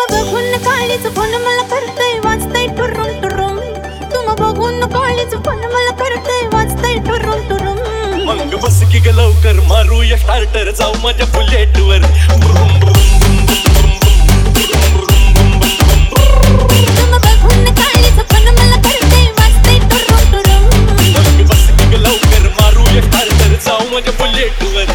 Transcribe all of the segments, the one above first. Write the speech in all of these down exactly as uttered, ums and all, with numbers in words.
बघून काळीच फोन मला करतय वाजतय टुरुम टुरुम. तुम बघून काळीच फोन मला करतय वाजतय टुरुम टुरुम. मग बस की ग लवकर मारूया स्टार्टर जाऊ माझ्या बुलेटवर. तुम बघून काळीच फोन मला करतय वाजतय टुरुम टुरुम. मग बस की ग लवकर मारूया स्टार्टर जाऊ माझ्या बुलेटवर.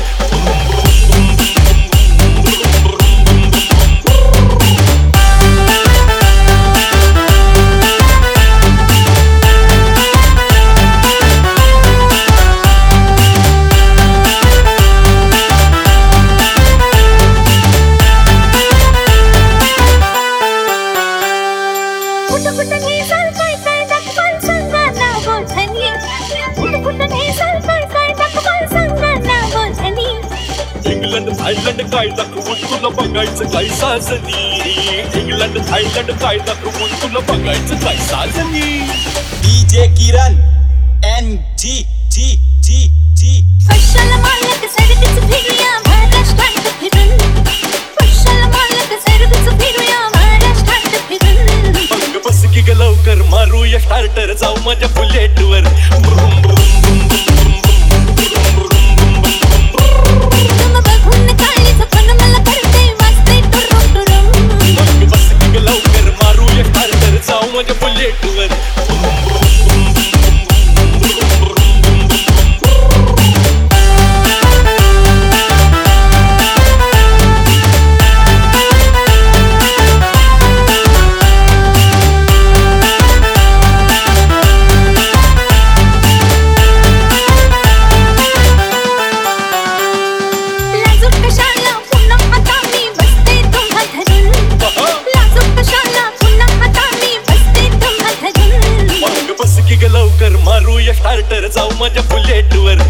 इंग्लंड थायलंड काय दाखवून तुला बघायचं काय साजनी. इंग्लंड थायलंड काय दाखवून तुला बघायचं काय साजनी. DJ Kiran N T T T T. कशाला मालक सर्वच फिरूया महाराष्ट्रात फिरून. कशाला मालक सर्वच फिरूया महाराष्ट्रात फिरून. मग बस की ग लवकर मारूया स्टार्टर जाऊ माझ्या बुलेटवर. तुम बघून काळीच फोन मला करतय वाजतय टुरुम टुरुम. मग बस की ग लवकर मारूया स्टार्टर जाऊ माझ्या बुलेटवर. लवकर मारूया स्टार्टर जाऊ माझ्या बुलेटवर.